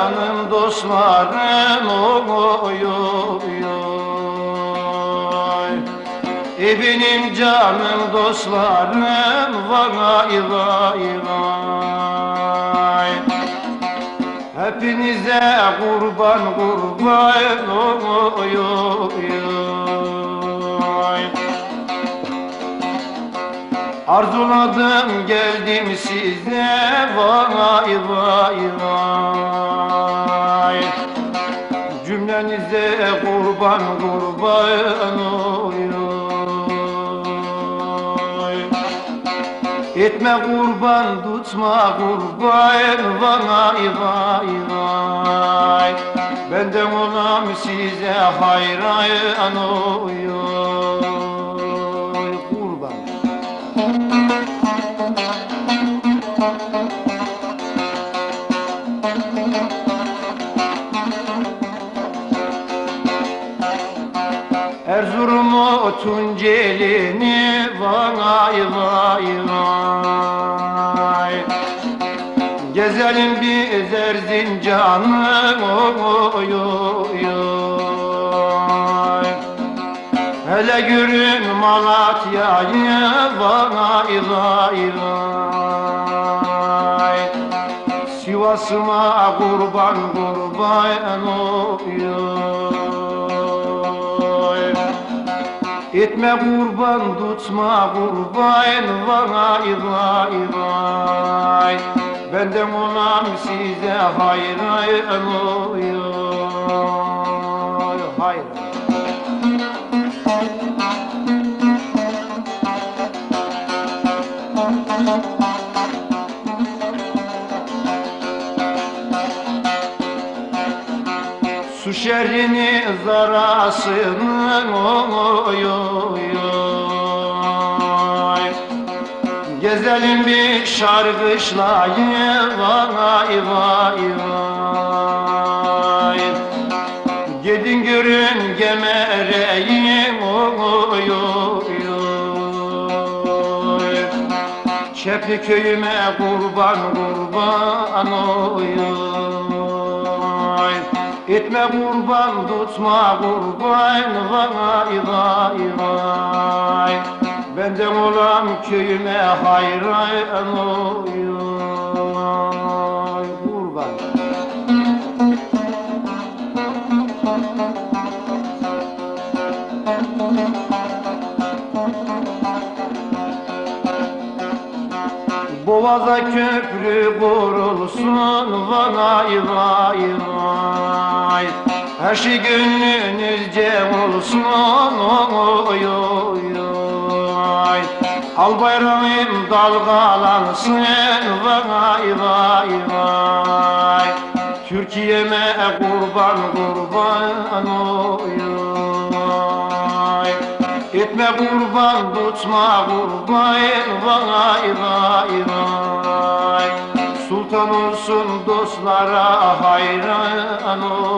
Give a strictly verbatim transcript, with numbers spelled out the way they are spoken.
canım dostlarım oy oy oy. E benim canım dostlarım vay vay vay. Hepinize kurban kurban oy oy oy. Arzuladım geldim size vay vay vay. Cümlenize kurban kurban oy oy. Etme kurban tutma kurban vay vay vay. Benden olam size hayran oy oy. Erzurum'u Tuncelini vay vay vay. Gezelim biz Erzincan'ı oy oy oy. Hele görün Malatya'yı vay vay vay. Sivas'ıma kurban kurban oy oy. Etme kurban tutma kurban vay vay vay. Benden olam size hayran oy oy hayran. Su şerrini zarasını oy oy oy. Gezelim bir şarkışlayı vay vay vay. Gidin görün Gemere'yi oy oy oy. Çepli köyüme kurban kurban oy oy. Etme kurban tutma kurban vay vay vay. Benden olam köyüme hayran oy oy kurban. Boğaza köprü kurulsun vay vay vay. Her şey gönlünüzce olsun oy oy oy. Al bayrağım dalgalansın vay vay vay. Türkiye'me kurban kurban oy oy. Etme kurban tutma kurban vay vay vay. Sultan olsun dostlara hayran oy.